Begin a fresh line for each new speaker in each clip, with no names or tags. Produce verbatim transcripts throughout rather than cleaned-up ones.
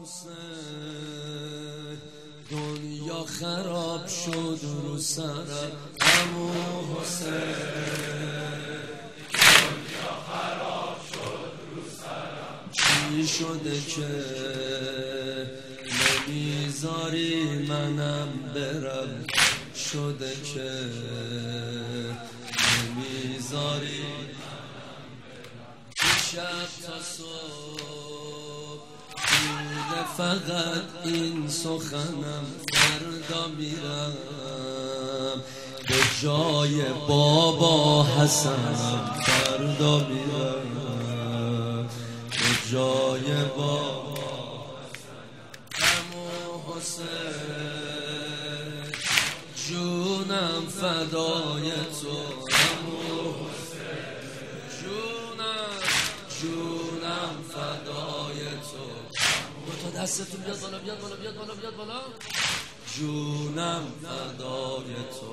حسین دنیا خراب شد رو سرم عمو حسین
دنیا خراب شد رو سرم
چی شده که نمیذاری منم برم شده که نمیذاری شب تا صبح بوده فقط این سخنم فردا میرم به جای بابا حسنم فردا میرم به جای بابا عمو حسین جونم فدای تو جونم فدای تو دو تا دستتون بیاد بالا بیاد بالا بیاد بالا بیاد بالا جونم فدای تو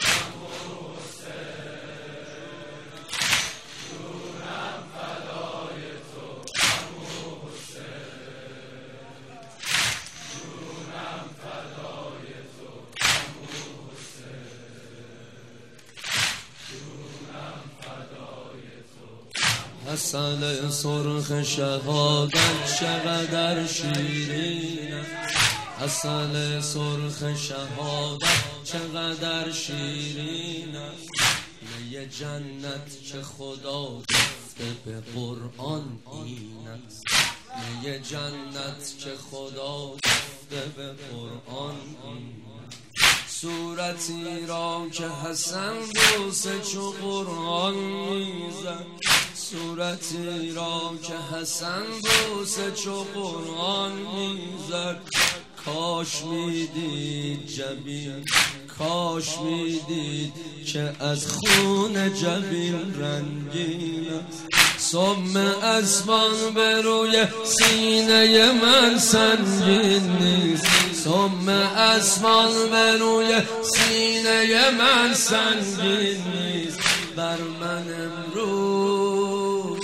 جونم فدای تو جونم فدای تو جونم فدای تو
حسن سرخ شهادت چقدر شیرین حسن سرخ شهادت چقدر شیرین یه جنت که خدا گفته به قرآن این است یه جنت که خدا گفته به قرآن این صورتی را که حسن بوسه چو قرآن میزد صورتی را که حسن بوسه چو قرآن میزد کاش میدید جبین کاش میدید که از خون جبین رنگین است سم اسمان به روی سینه من سنگین نیست سم اسمان به روی سینه من سنگین نیست بر من امروز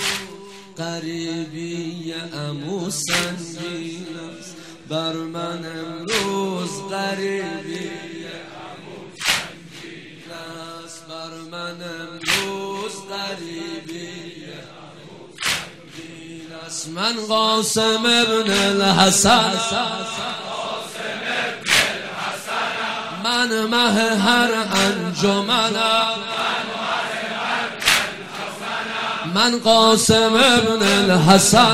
غریبی عمو سنگین است بر من امروز غریبی عمو سنگین است بر من امروز غریبی من قاسم ابن الحسن من مه هر انجمنم من قاسم ابن الحسن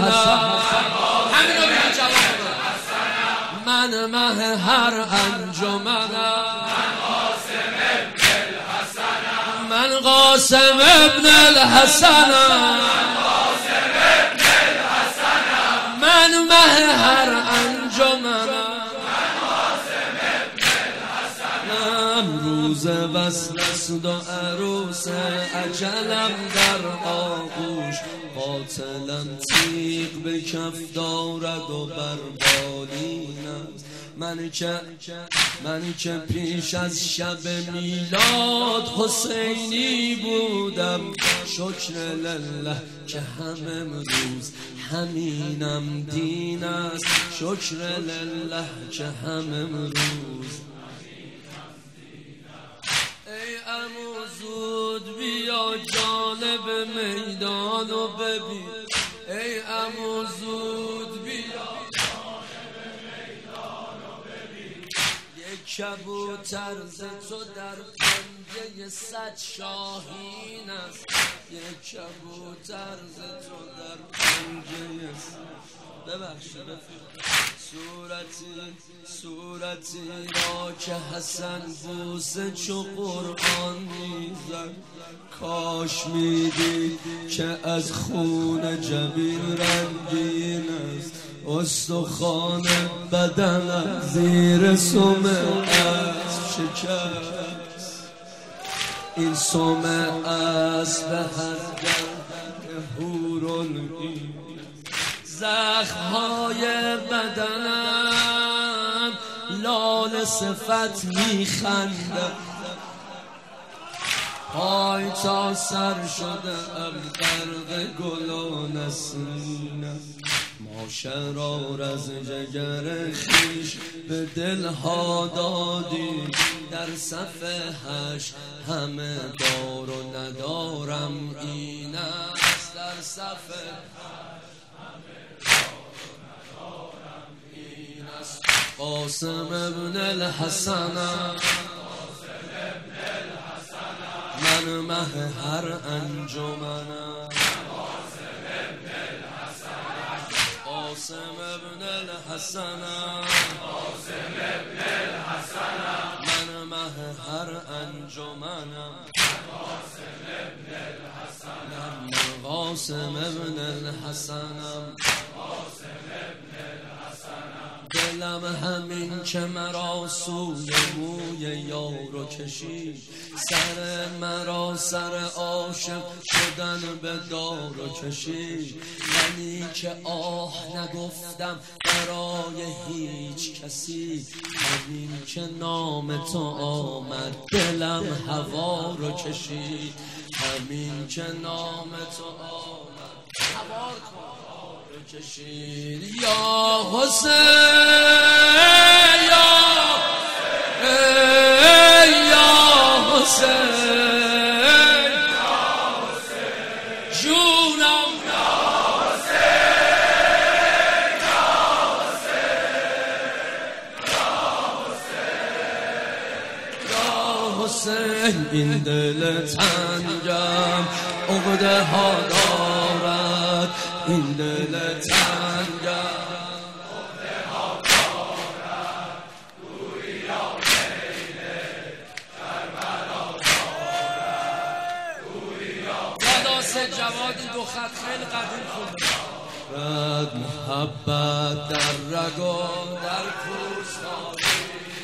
من مه هر انجمنم من قاسم ابن الحسن من مه هر انجمنم روز وصل است و عروس اجلم در آغوش قاتلم تیغ به کف دارد و بر بالین است من که من که پیش از شب میلاد حسینی بودم شکر لله که هم امروز همینم دین است شکر لله که هم امروز ای عمو زود بیا جانب میدان و ببین ای عمو زود بیا جانب میدان و ببین یک کبوتر ز تو در پنجه صد شاهین است یک کبوتر ز تو در پنجه صد ببخشید صورتی صورتی را که حسن بوسه چو قرآن میزد کاش میدید که از خون جبین رنگین است استخوان بدنم زیر سم اسب شکست این سم اسب هر گرد هورالعین زخم‌های بدنم لال صفت میخنده پای تا سر شده ام غرق گل و نسرین شرار از جگر خویش به دلها دادی، در صف هشت همه دار و ندارم این است، در صف قاسم ابن الحسن من مه هر انجمنم، قاسم ابن الحسن من مه هر انجمنم، من قاسم ابن الحسنم. دلم همین که مرا سوی موی یارو کشید، سر مرا سر عاشق شدن به دارو کشید. منی که آه نگفتم برای هیچ کسی، همین که نام تو آمد دلم هوا رو کشید، همین که نام تو آمد هوا رو کشید. یا حسین یا ای یا حسین جونم حسین، این دل تنگم عقده ها دارد، این دل تنگم عقده ها دارد، گویا میل کربلا دارد، گویا یاداس جوادی دو خط خیلی قدیم خونده. رد محبت در رگ و در پوست داری،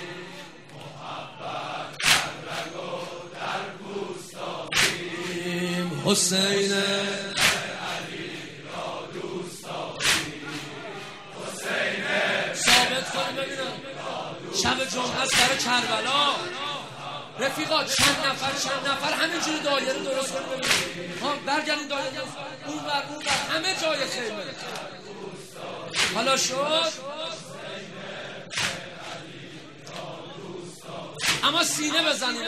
حسین علی را دوست داریم، حسین ثابت کنیم ببینم شب جمعه سر کربلا رفیقا چند نفر چند نفر همینجوری دایره درست کنیم ببینیم، ها برگردیم دایره اون بر اون بر همه جای خیمه. حالا شد اما سینه بزنیم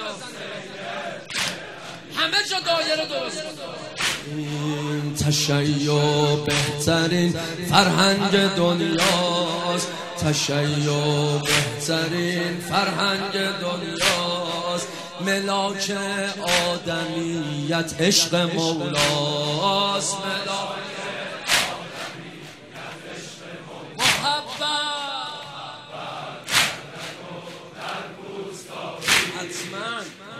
همه جا دایره درست کنیم. تشیع بهترین فرهنگ دنیاست، تشیع بهترین فرهنگ دنیاست، ملاک آدمیت عشق مولاست، ملاک آدمیت عشق مولاست. محبت در پوست داری، حتما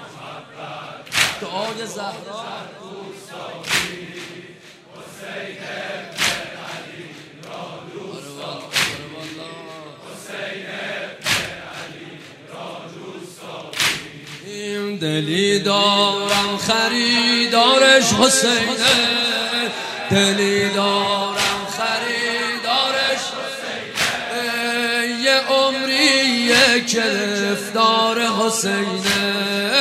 دعای زهرا دوست داری، حسین ابن علی را دوست داری، حسین ابن علی را دوست داری. دلی دارم خریدارش حسینه، دلی دارم خریدارش حسینه، یه عمری گرفتار حسینه،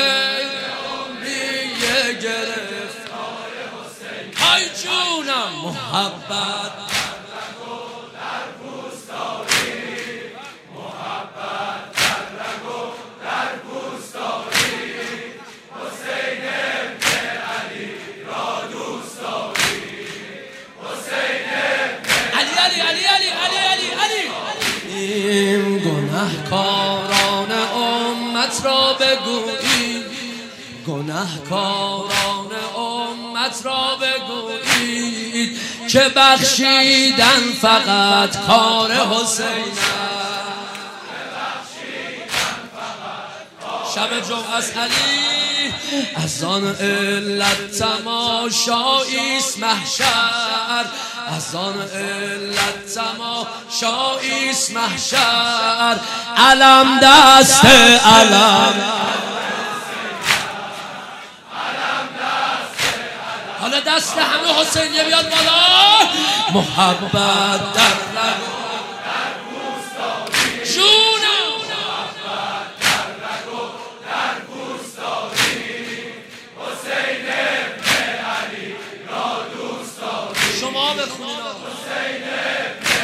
ای جونم محبت در پوست داری، محبت در رگ و در پوست داری، حسین ابن علی را دوست داری، حسین ابن علی علی علی علی علی علی. این گناهکاران امت را بگویی، گناهکاران امت را بگویید که بخشیدن فقط کار حسین است. شب جمعه از علی از آن علت تماشاییست محشر، از آن علت تماشاییست محشر، علم دست علم حالا دست همه حسینیه بیاد بالا. محبت در رگ و در پوست داری، جونم محبت در رگ و در پوست داری، حسین ابن علی را دوست داری. شما بخونید حسین ابن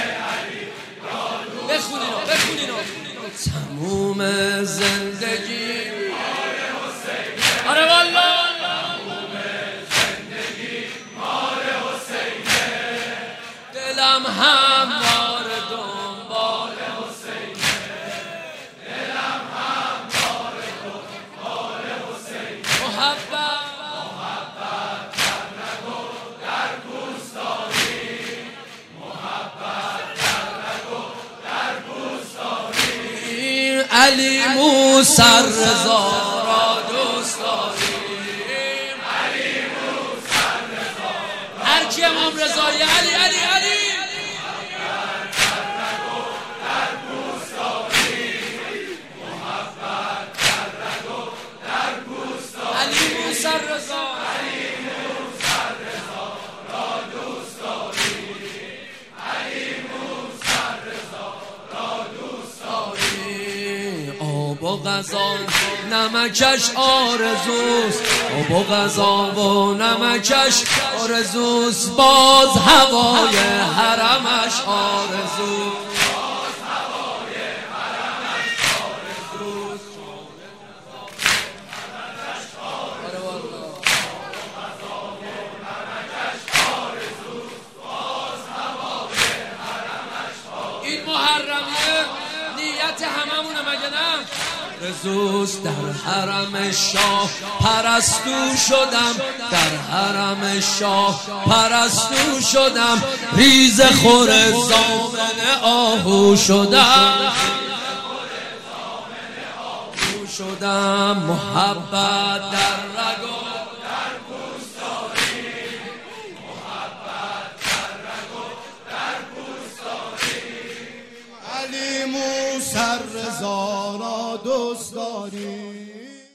تموم زندگی آره والله
تموم زندگی مال حسینه،
دلم هموار دنبال
حسینه، دلم هموار دنبال حسینه.
محبت
محبت در رگ و در پوست داری، محبت در رگ و در پوست داری.
علی موسی رضا را دوست داریم،
علی موسی رضا
هر کی امام رضای علی علی علی
محبت در رگ و در پوست داری، محبت در رگ و در پوست داری.
علی موسی رضا
علی موسی رضا را دوست داری، علی موسی رضا را دوست داری.
آب و غذا نمکش آرزوست، آب و غذا و نمکش آرزوست، باز هوای حرمش آرزوست،
باز هوای حرمش آرزوست.
آره والله این محرمیه نیت هممونه مگه نه؟ رزوس در حرم شاه پرستو شدم، در حرم شاه پرستو شدم، ریز خور زامن آهو شدم، شدم محبت در رگو
در پوست داری، محبت در رگ و در پوست داری.
علی موسی رضا را دوست داری.